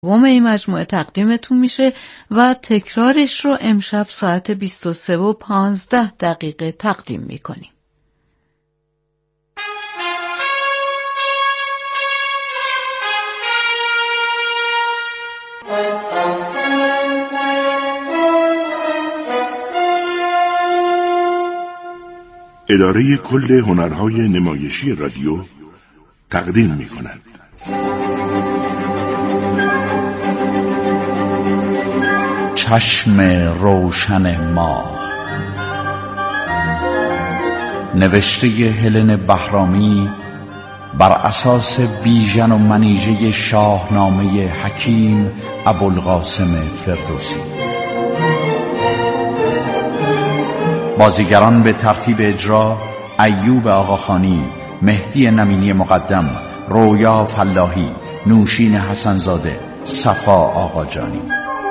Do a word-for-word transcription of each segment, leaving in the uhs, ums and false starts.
دوم این مجموعه تقدیمتون میشه و تکرارش رو امشب ساعت بیست و سه و پانزده دقیقه تقدیم میکنیم. اداره کل هنرهای نمایشی رادیو تقدیم میکند. چشم روشن ماه، نوشته هلن بهرامی بر اساس بیژن و منیژه شاهنامه حکیم ابوالقاسم فردوسی. بازیگران به ترتیب اجرا: ایوب آقاخانی، مهدی نمینی مقدم، رویا فلاحی، نوشین حسنزاده، صفا آقاجانی.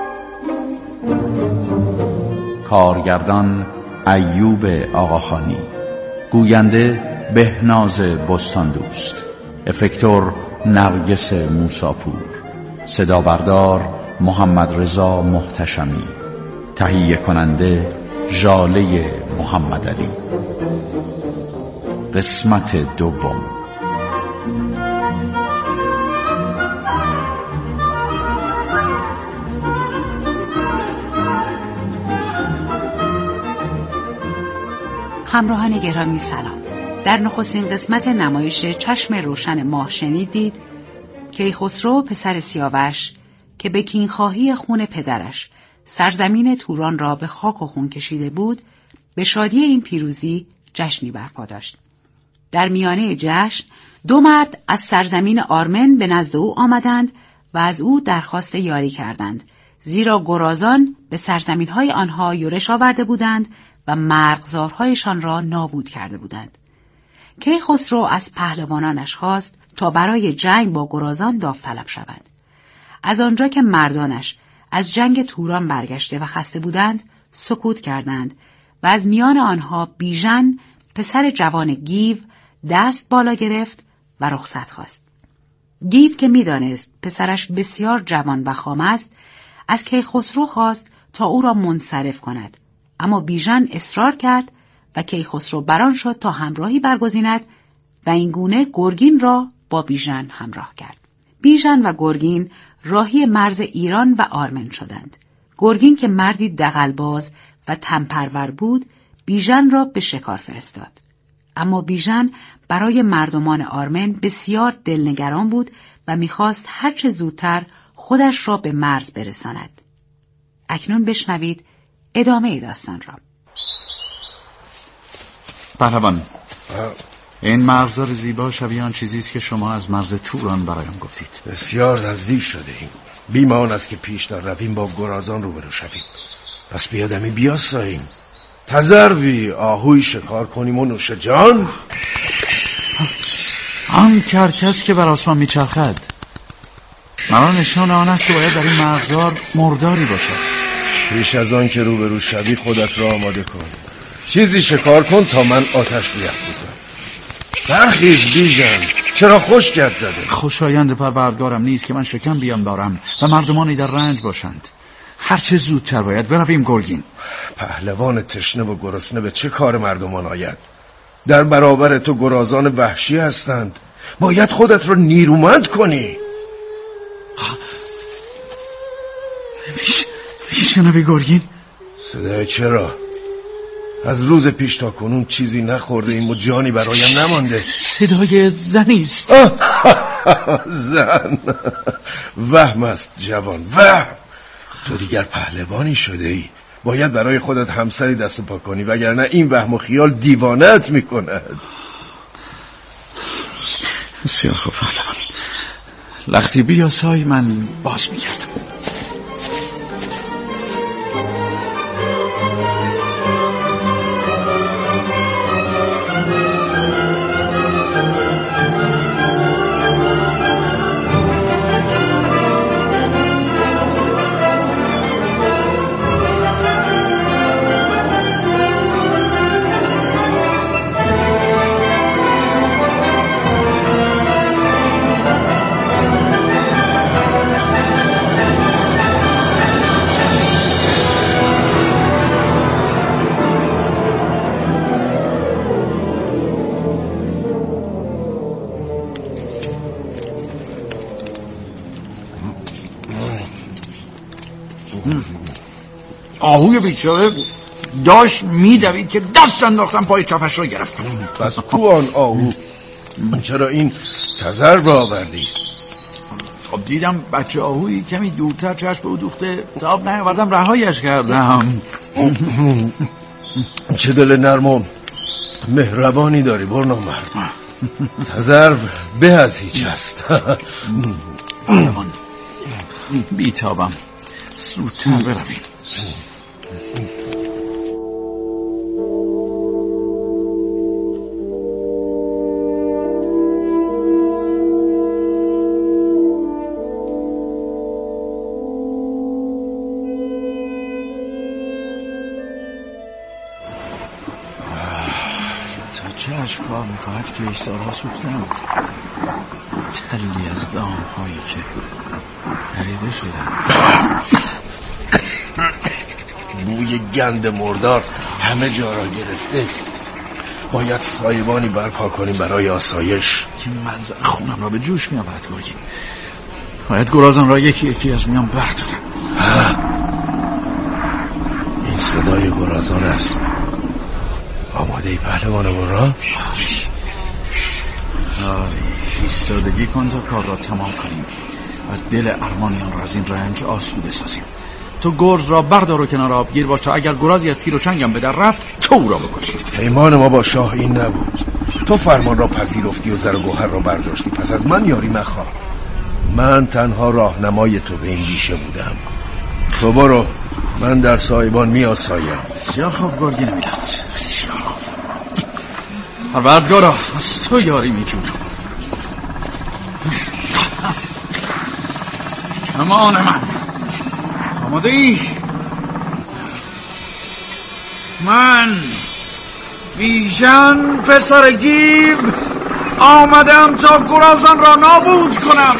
کارگردان ایوب آقاخانی، گوینده بهناز بستاندوست، افکتور نرگس موساپور، صدا بردار محمد رضا محتشمی، تهیه کننده ژاله محمد علی. قسمت دوم. همراهان گرامی سلام. در نخستین قسمت نمایش چشم روشن ماه شنیدید کیخسرو پسر سیاوش که به کینخواهی خون پدرش سرزمین توران را به خاک و خون کشیده بود، به شادی این پیروزی جشنی برپا داشت. در میانه جشن دو مرد از سرزمین آرمن به نزد او آمدند و از او درخواست یاری کردند، زیرا گرازان به سرزمین‌های آنها یورش آورده بودند و مرغزارهایشان را نابود کرده بودند. کیخسرو از پهلوانانش خواست تا برای جنگ با گرازان داوطلب شوند. از آنجا که مردانش از جنگ توران برگشته و خسته بودند، سکوت کردند و از میان آنها بیژن پسر جوان گیو دست بالا گرفت و رخصت خواست. گیو که می‌دانست پسرش بسیار جوان و خام است، از کیخسرو خواست تا او را منصرف کند، اما بیژن اصرار کرد و کیخسرو بران شد تا همراهی برگزیند و این گونه گرگین را با بیژن همراه کرد. بیژن و گرگین راهی مرز ایران و آرمن شدند. گرگین که مردی دغل‌باز و تنپرور بود، بیژن را به شکار فرستاد. اما بیژن برای مردمان آرمن بسیار دلنگران بود و می‌خواست هرچه زودتر خودش را به مرز برساند. اکنون بشنوید ادامه داستان را. پهلوان، این مرغزار زیبا شبیه آن چیزی است که شما از مرز توران برایم گفتید. بسیار نزدیک شده ایم. بیم آن است که پیشتر رویم با گرازان روبرو شویم. پس بیادمی بیاساییم، تذروی آهوی شکار کنیم و نوش جان. آن کرکس که بر آسمان میچرخد، مرا نشان آن است که باید در این مرغزار مرداری باشد. پیش از آن که روبرو شوی خودت را آماده کن، چیزی شکار کن تا من آتش بیافروزم. برخیز بیژن، چرا خشکت زده؟ خوشایند پروردگارم نیست که من شکم بیام دارم و مردمانی در رنج باشند. هرچه زودتر باید برویم گرگین. پهلوان تشنه و گرسنه به چه کار مردمان آید؟ در برابر تو گرازان وحشی هستند. باید خودت را نیرومند کنی. میشنوی گرگین؟ صدای چرا؟ از روز پیش تا کنون چیزی نخورده ایم و جانی برایم نمانده. صدای زنی است. زن؟ وهم است جوان، وهم. تو دیگر پهلوانی شده ای، باید برای خودت همسری دست و پا کنی، وگرنه این وهم و خیال دیوانت میکند. بسیار خوب پهلوان، لختی بیاسای من باز میگردم. آهوی بیچاره داشت میدوید که دست انداختم پای چپش رو گرفتم. پس کو آن آهو؟ چرا این تذر را آوردی؟ خب دیدم بچه آهوی کمی دورتر چشم او دوخته، تاب نیاوردم رهایش کردم. چه دل نرم و مهربانی داری برنامرد. تذر به از هیچ است. بیتابم، زودتر برویم. چشم کار میکند که ایشتارها سوختند، تلی از دام هایی که پریده شدند. بوی گند مردار همه جا را گرفته. باید سایبانی برپا کنیم برای آسایش. که منظر خونم را به جوش میآورد گرگین. باید گرازان را یکی یکی از میان بردارم. این صدای گرازان است. آماده ای پهلوان برا؟ آری ایستادگی کن تا کار را تمام کنیم و دل ارمانیان را از این رنج آسوده سازیم. تو گرز را بردار و کنار آبگیر باش تا اگر گرازی از تیر و چنگم به در رفت تو او را بکشی. پیمان ما با شاه این نبود. تو فرمان را پذیرفتی و زر و گوهر را برداشتی، پس از من یاری مخواه. من تنها راهنمای تو به این بیشه بودم. تو برو، من در سایبان می آسایم. بسیار خوب گرگی نمیدم. بسیار خوب. پروردگارا از تو یاری می جونم. کمان من آماده ای؟ من بیژن پسر گیو آمدم تا گرازان را نابود کنم.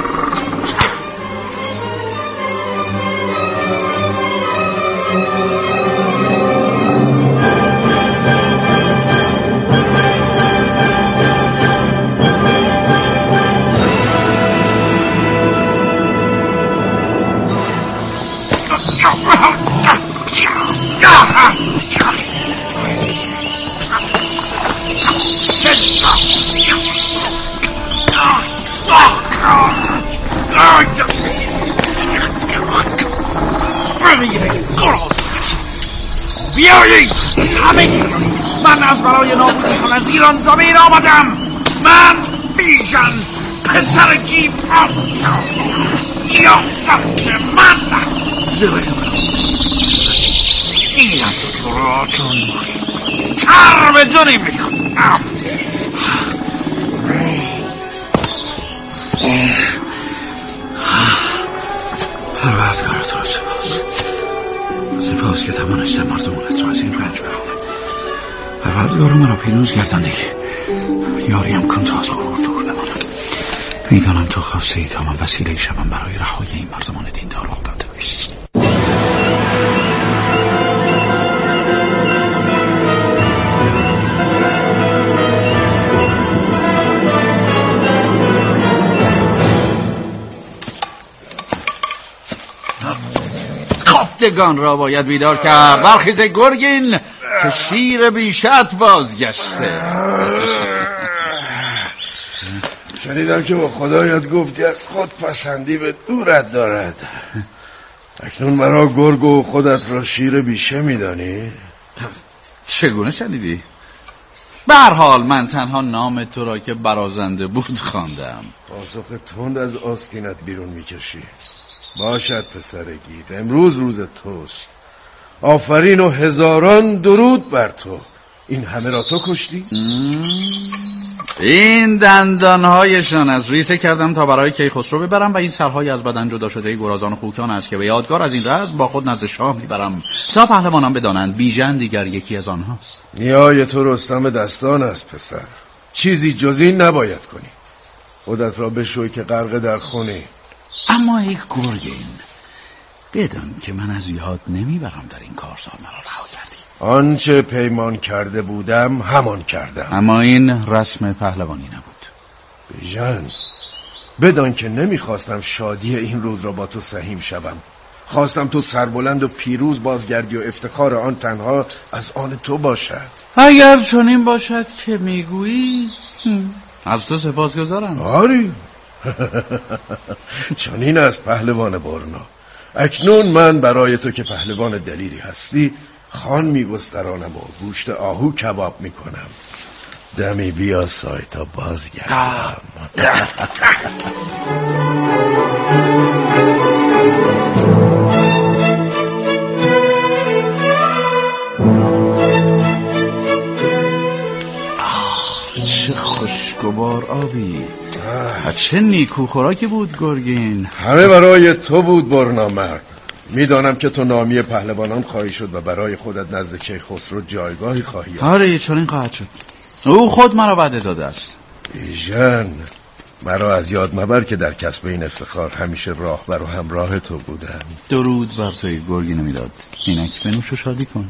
بیایید همه من از برای نابودیشان از ایران زمین آمدم. من بیژن پسر گیو یا سمت من زبه ایران تو را چون تر به دونی میکنم. پروردگار تو را سپاس، سپاس که توانسته مردمانت را از این رنج برانم. پروردگار منو پیروز گرداندی، یاریم کن تا از غرور دور بمانم. میدانم تو خواسته ای تا من وسیله شوم برای رهایی این مردمان دیندار خدا دوست. خفتگان را باید بیدار کرد. برخیز گرگین که شیر بیشت بازگشته. شنیدم که با خدایت گفتی از خود پسندی به دورت دارد. اکنون مرا گرگ و خودت را شیر بیشه میدانی؟ چگونه شنیدی؟ به هر حال من تنها نام تو را که برازنده بود خواندم. پاسخ تند از آستینت بیرون میکشی. باشد پسر گیو، امروز روز توست. آفرین و هزاران درود بر تو. این همه را تو کشتی؟ این دندانهایشان از ریسه کردم تا برای کیخسرو ببرم و این سرهای از بدن جدا شده گرازان و خوکان است که به یادگار از این رزم با خود نزد شاه میبرم تا پهلوانان بدانند بیژن دیگر یکی از آنهاست. نیای تو رستم دستان است پسر، چیزی جز این نباید کنی. خودت را بشوی که غرق در خونی. اما ای گرگین، بدان که من از یاد نمیبرم در این کارزار مرا رها کردی. آنچه پیمان کرده بودم همان کردم. اما این رسم پهلوانی نبود. بیژن، بدان که نمیخواستم شادی این روز را با تو سهیم شوم. خواستم تو سربلند و پیروز بازگردی و افتخار آن تنها از آن تو باشد. اگر چنین باشد که میگویی از تو سپاسگزارم. آری چنین است پهلوان برنا. اکنون من برای تو که پهلوان دلیری هستی خوان میگسترانم و گوشت آهو کباب میکنم. دمی بیا سای تا بازگردم. چه خوشگوار آبی، چه نیکو خوراکی بود گرگین. همه برای تو بود برنا مرد. میدانم که تو نامی پهلوانان خواهی شد و برای خودت نزد کیخسرو جایگاهی خواهی یافت. آره چنین خواهد شد. او خود مرا وعده داده است. ایژن مرا از یاد مبر که در کسب این افتخار همیشه راهبر و همراه تو بودم. درود بر توی گرگین میداد. اینک بنوش و شادی کن.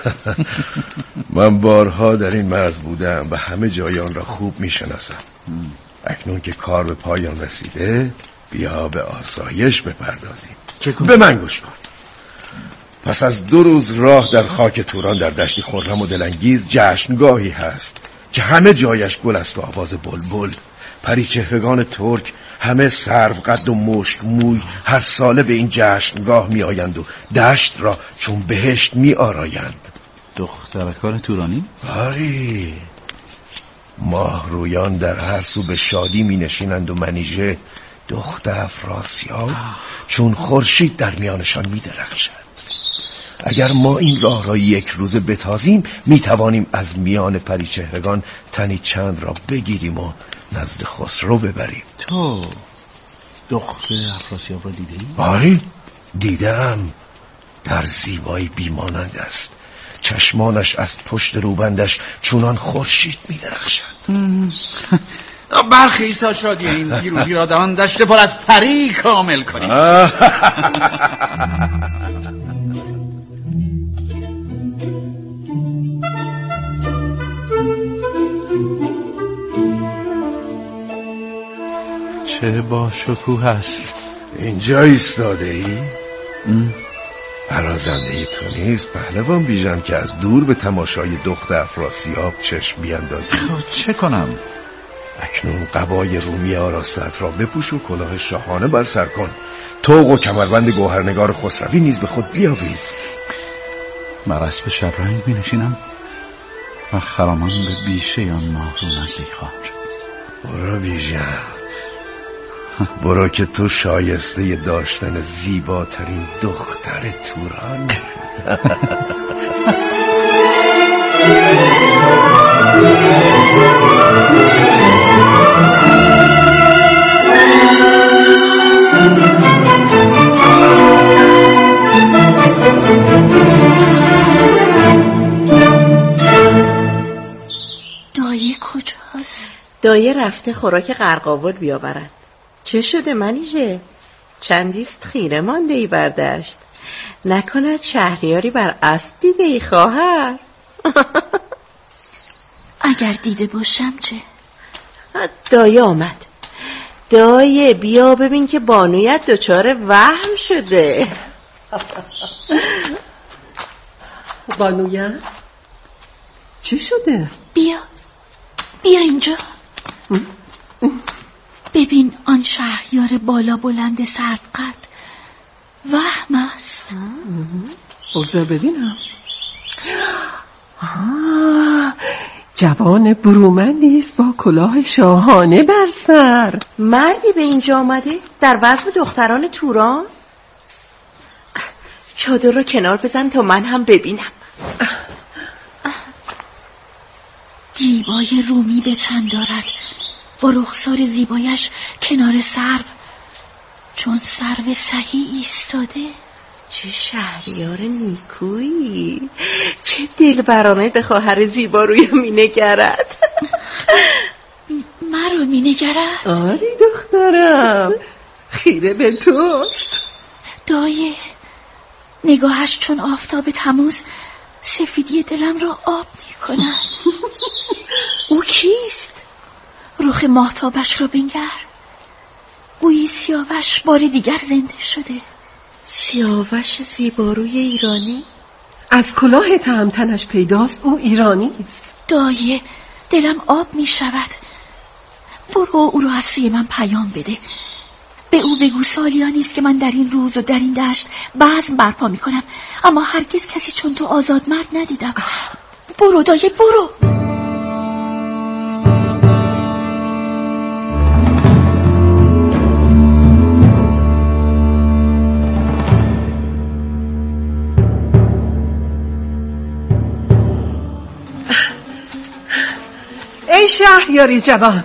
من بارها در این مرز بودم و همه جای آن را خوب میشناسم. اکنون که کار به پایان رسیده بیا به آسایش بپردازیم. به من گوش کن. پس از دو روز راه در خاک توران در دشتی خرم و دلانگیز جشنگاهی هست که همه جایش گل است و آواز بلبل. پریچهرگان ترک همه سرو قد و مشک موی هر ساله به این جشنگاه می آیند و دشت را چون بهشت می آرایند. دخترکان تورانی؟ آری ماه رویان در هر سو به شادی می نشینند و منیژه دخت افراسیاب چون خورشید در میانشان می درخشد. اگر ما این راه را یک روزه بتازیم می توانیم از میان پریچهرگان تنی چند را بگیریم و نزد خسرو ببریم. تو دخت افراسیاب را دیدی؟ آری دیدم. در زیبایی بیمانند است. چشمانش از پشت روبندش چونان خورشید می درخشد. برخیز تا شادی این پیروزی را در آن دشت پر از پری کامل کنیم. چه با شکوه است. اینجا ایستاده ای؟ برازنده تو نیست پهلوان بیژن که از دور به تماشای دخت افراسیاب چشم بیاندازی. چه کنم؟ اکنون قبای رومی آراستت را بپوش و کلاه شاهانه بر سر کن. طوق و کمربند گوهرنگار خسروی نیز به خود بیاویز. بر اسب شبرنگ می نشینم و خرامان به بیشه آن ماه رو نزدیک خواهم شد. برو بیژن، برو که تو شایسته داشتن زیباترین دختر توران. دایه کجاست؟ دایه رفته خوراک قرقاول بیاورد. چه شده منیژه؟ چندیست خیره مانده ای بردشت. نکند شهریاری بر اسب دیده ای خواهر؟ اگر دیده باشم چه؟ دایه آمد. دایه بیا ببین که بانویت دچار وهم شده. بانویت؟ چی شده؟ بیا بیا اینجا. ببین آن شهریار بالا بلند سروقد وهم است. بگذار ببینم. آه، جوان برومندی است با کلاه شاهانه بر سر. مردی به اینجا آمده در وزم دختران توران؟ چادر رو کنار بزن تا من هم ببینم. دیبای رومی به تن دارد با رخسار زیبایش کنار سرو چون سرو سهی ایستاده. چه شهریار نیکویی، چه دلبرانه به خواهر زیبا روی می نگرد. مرا می نگرد؟ آری دخترم، خیره به توست. دایه نگاهش چون آفتاب تموز سفیدی دلم را آب می کند. او کیست؟ رخ ماهتابش را بنگر، گویی سیاوش بار دیگر زنده شده. سیاوش زیباروی ایرانی؟ از کلاه تهمتنش پیداست او ایرانی است. دایه دلم آب می شود. برو او رو از سوی من پیام بده. به او بگو سالیانی است که من در این روز و در این دشت بزم برپا می کنم، اما هرگز کسی چون تو آزاد مرد ندیدم. برو دایه برو. ای شهریاری جوان،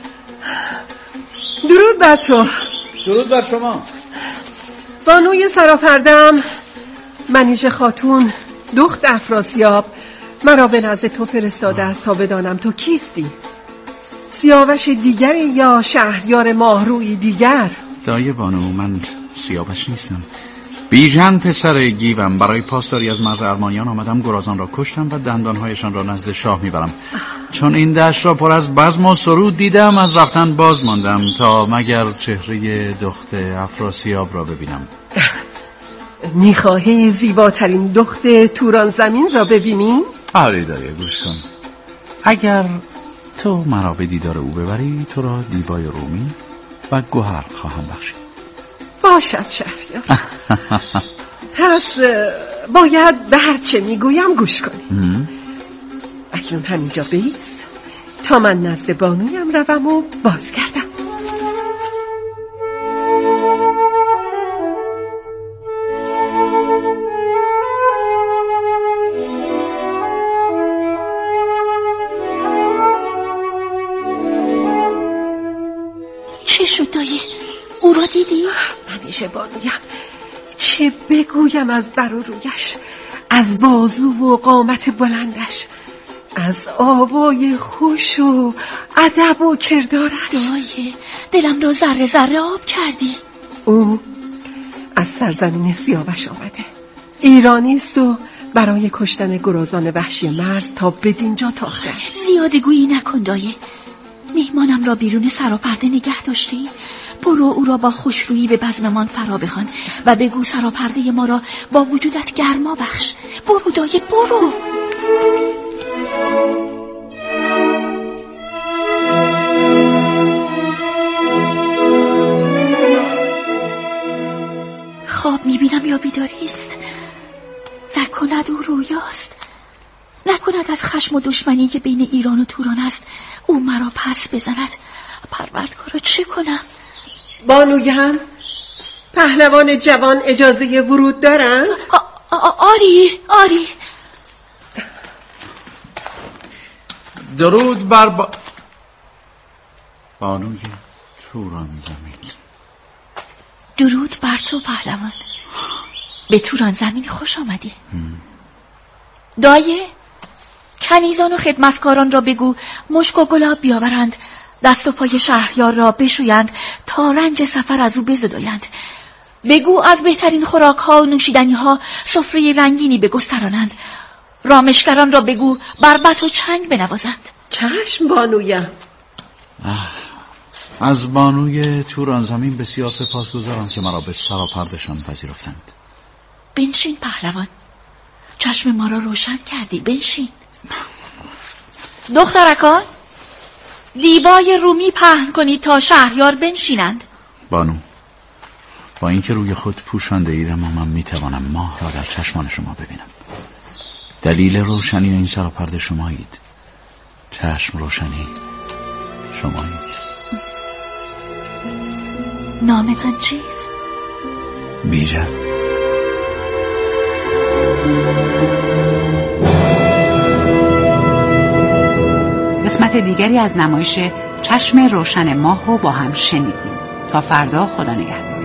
درود بر تو. درود بر شما. بانوی سراپرده‌ام منیژه خاتون دخت افراسیاب مرا به نزد تو فرستاده است تا بدانم تو کیستی. سیاوش دیگر یا شهریار ماهروی دیگر؟ دایه بانو، من سیاوش نیستم. بیژن پسر گیوم. برای پاسداری از مرز ارمانیان آمدم، گرازان را کشتم و دندانهایشان را نزد شاه میبرم. چون این دشت را پر از بزم و سرود دیدم، از رفتن باز ماندم تا مگر چهره دخت افراسیاب را ببینم. میخواهی زیباترین دخت توران زمین را ببینی؟ آره دایه، گوش کن. اگر تو مرا به دیدار او ببری، تو را دیبای رومی و گوهر خواهم بخشید. باشد شهریار. پس باید به هر چه میگویم گوش کنی. اکنون همینجا بایست تا من نزد بانویم روم و بازگردم. چه شد دایه؟ او را دیدی؟ منیژه بانویم، چه بگویم از بر و رویش، از بازو و قامت بلندش، از آوای خوش و ادب و کردارش. دایه دلم را ذره ذره آب کردی. او از سرزمین سیاوش آمده، ایرانی است و برای کشتن گرازان وحشی مرز تا بدینجا تاخته است. زیاده گویی نکن دایه. میهمانم را بیرون سراپرده نگه داشتی؟ برو او را با خوشرویی به بزممان فرا بخوان و بگو سراپرده ما را با وجودت گرما بخش. برو دایه برو. خواب میبینم یا بیداری است؟ نکند او رویاست؟ نکند از خشم و دشمنی که بین ایران و توران است او مرا پس بزند؟ پروردگارا چه کنم؟ بانویم، پهلوان جوان اجازه ورود دارن؟ آری آری. درود بر با... بانوی توران زمین. درود بر تو پهلوان. به توران زمین خوش آمدی. دایه کنیزان و خدمتکاران را بگو مشک و گلاب بیاورند، دست و پای شهریار را بشویند تا رنج سفر از او بزدایند. بگو از بهترین خوراک ها و نوشیدنی ها سفره رنگینی بگسترانند. رامشگران را بگو بربط و چنگ بنوازند. چشم بانویم. از بانوی توران زمین بسیار سپاسگزارم که مرا به سراپردشان پذیرفتند. بنشین پهلوان، چشم ما را روشن کردی. بنشین. دخترکان، دیبای رومی پهن کنید تا شهریار بنشینند. بانو، با اینکه روی خود پوشانده اید، اما من میتوانم ماه را در چشمان شما ببینم. دلیل روشنی این سراپرده شمایید. چشم روشنی شمایید. نامتان چیست؟ بیژن. قسمت دیگری از نمایش چشم روشن ماه رو با هم شنیدیم. تا فردا، خدا نگهدار.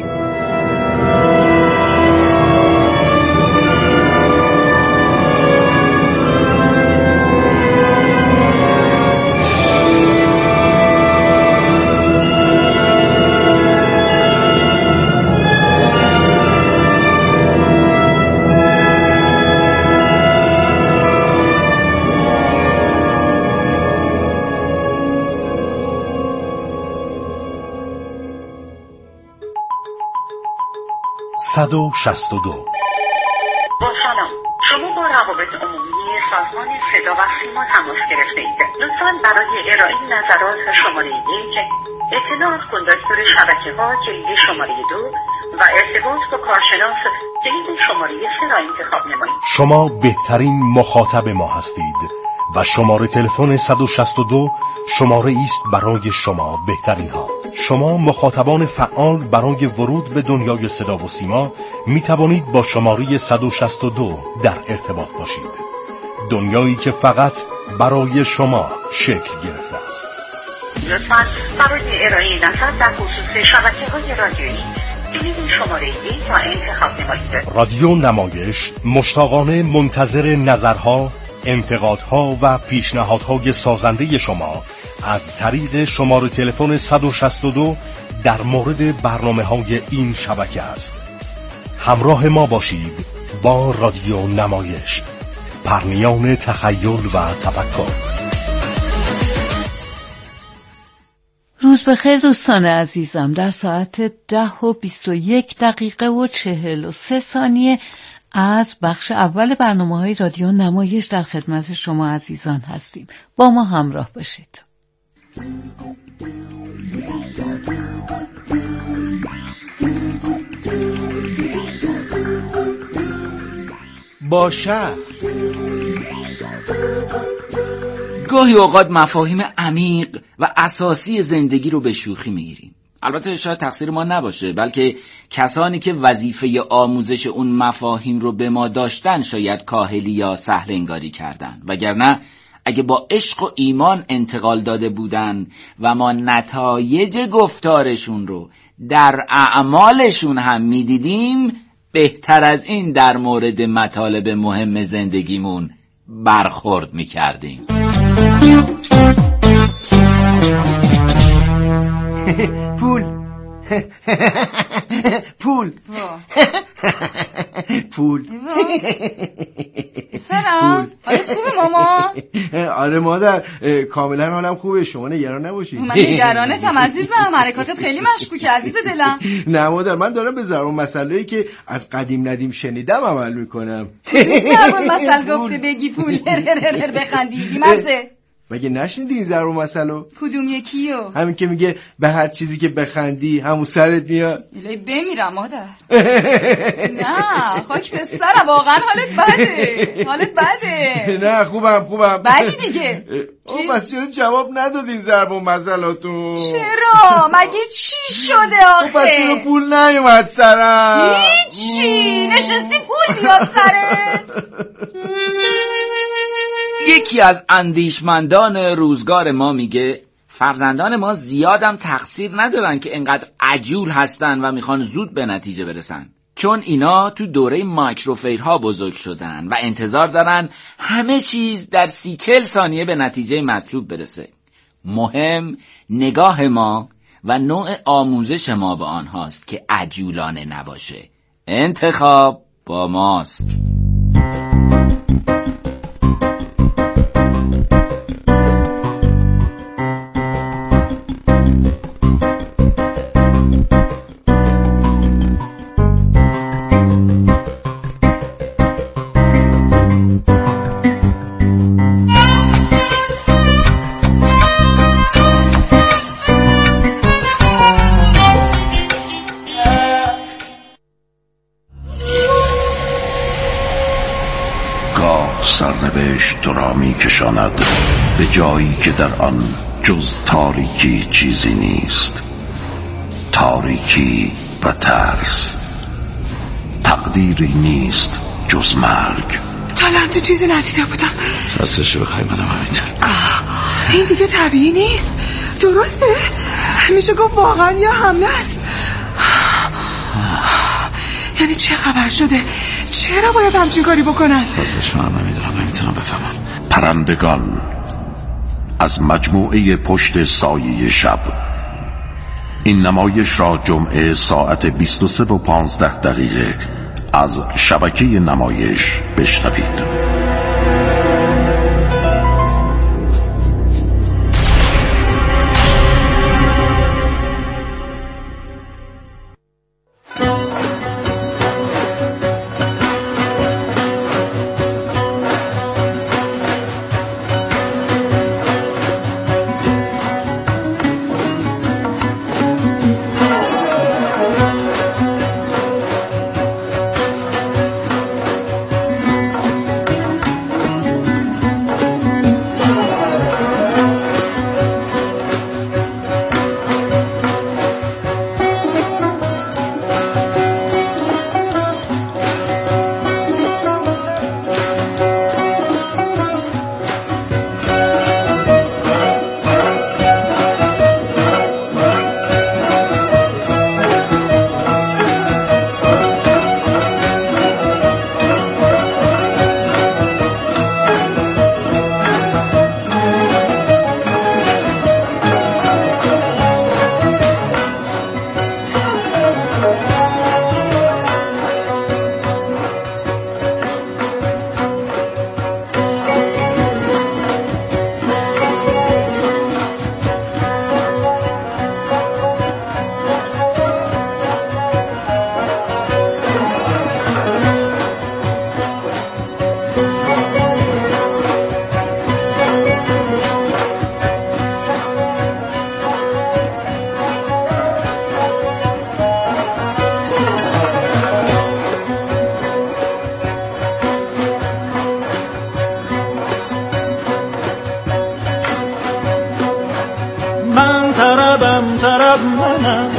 صد و شصت و دو. با سلام، شما با روابط عمومی سازمان صدا و سیما تماس گرفته اید. لطفاً برای ارائه نظرات شماره یک، اطلاعات کندکتور شبکه ها کلید شماره دو و ارتباط با کارشناس کلید شماره سه را انتخاب نمایید. شما بهترین مخاطب ما هستید و شماره تلفن صد و شصت و دو شماره است برای شما بهترین ها. شما مخاطبان فعال برای ورود به دنیای صدا و سیما می توانید با شماره صد و شصت و دو در ارتباط باشید. دنیایی که فقط برای شما شکل گرفته است. لطفاً برای ارائه نظر در خصوص شبکه‌های رادیویی کلید شماره یک را انتخاب نمایید. رادیو نمایش مشتاقانه منتظر نظرها، انتقادها و پیشنهادهای سازنده شما از طریق شماره تلفن صد و شصت و دو در مورد برنامه‌های این شبکه است. همراه ما باشید با رادیو نمایش، پرنیان تخیل و تفکر. روز بخیر دوستان عزیزم. در ساعت ده و بیست و یک دقیقه و چهل و سه ثانیه از بخش اول برنامه‌های رادیو نمایش در خدمت شما عزیزان هستیم. با ما همراه باشید. با شهر گاهی اوقات مفاهیم عمیق و اساسی زندگی رو به شوخی میگیریم. البته شاید تقصیر ما نباشه، بلکه کسانی که وظیفه آموزش اون مفاهیم رو به ما داشتن شاید کاهلی یا سهل انگاری کردن، وگرنه اگه با عشق و ایمان انتقال داده بودن و ما نتایج گفتارشون رو در اعمالشون هم میدیدیم، بهتر از این در مورد مطالب مهم زندگیمون برخورد میکردیم. پول پول پول سلام، حالت خوبه ماما؟ آره مادر، کاملا حالم خوبه، شما نگران نباشید. من نگرانتم عزیزم، حرکاتت خیلی مشکوکه عزیز دلم. نه مادر، من دارم به ضرب مسئله‌ای که از قدیم ندیم شنیدم عمل میکنم. ضرب المثل گفته بگی پول بخندی بی‌مزه. مگه نشنیدی این ضرب المثل؟ کدوم یکیو؟ همین که میگه به هر چیزی که بخندی همون سرت میاد. الهی بمیرم مادر. نه خاک به سرم، واقعا حالت بده، حالت بده. نه خوبم خوبم. بدی دیگه. او بس چرا جواب ندادین ضرب المثلاتون؟ چرا؟ مگه چی شده آخه؟ بس چرا پول نیومد سرم؟ هیچی، نشستی پول بیاد سرت. یکی از اندیشمندان روزگار ما میگه فرزندان ما زیادم تقصیر ندارن که انقدر عجول هستن و میخوان زود به نتیجه برسن، چون اینا تو دوره مایکروفیرها بزرگ شدن و انتظار دارن همه چیز در سی چل ثانیه به نتیجه مطلوب برسه. مهم نگاه ما و نوع آموزش ما به آنهاست که عجولانه نباشه. انتخاب با ماست. سرنوشت تو را می کشاند به جایی که در آن جز تاریکی چیزی نیست، تاریکی و ترس. تقدیری نیست جز مرگ. تا الان تو چیزی ندیده بودم. راستش بخوای منم همینطور. این دیگه طبیعی نیست، درسته؟ همیشه گفت واقعا یا حمله است. یعنی چه خبر شده؟ چرا باید همچین کاری بکنن؟ راستش منم نمیدونم، نمیتونم بفهمم. پرندگان از مجموعه پشت سایه شب. این نمایش را جمعه ساعت بیست و سه و پانزده دقیقه از شبکه نمایش بشنوید. طرب منم،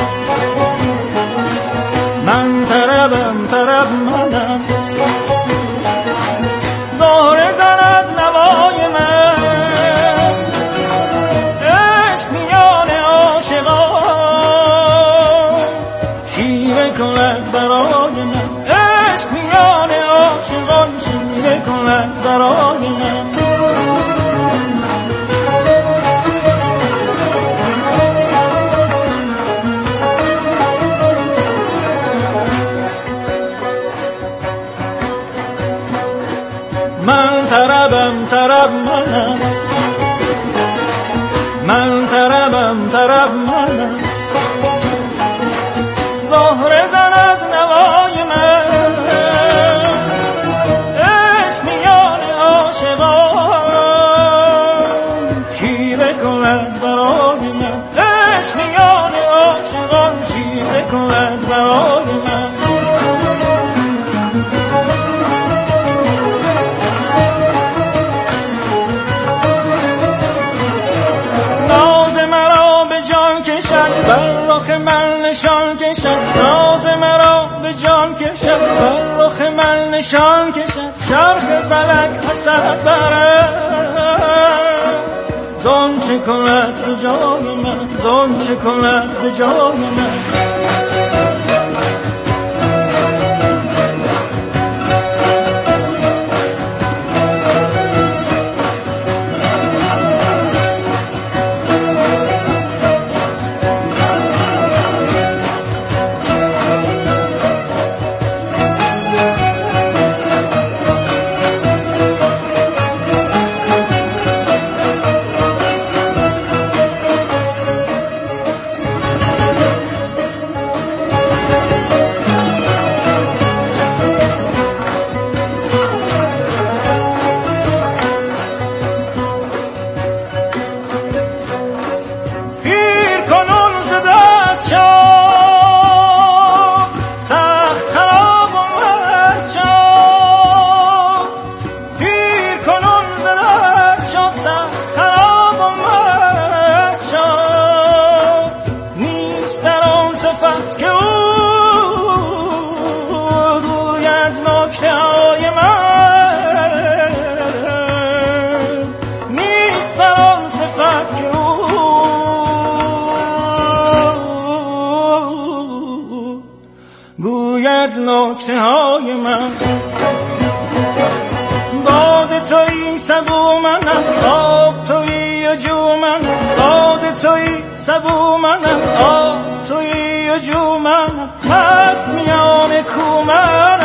من طربم طرب منم. زهره زند نوای من، عشق میان عاشقان شیوه کند برای من، عشق میان عاشقان شیوه کند برای من. من طربم طرب منم، من طربم طرب منم. زهره زند نوای من، عشق میان عاشقان شیوه کند برای من، عشق میان عاشقان شیوه کند برای من. بر رخ من نشان کشد، راز مرا به جان کشد، بر رخ من نشان کشد، چرخ فلک حسد برد. زان چه کند به جای من، زان چه کند به جای من. نکته های من. باد تویی سبو منم، آب تویی و جو منم. باد تویی سبو منم، آب تویی و جو منم. مست میان کو منم.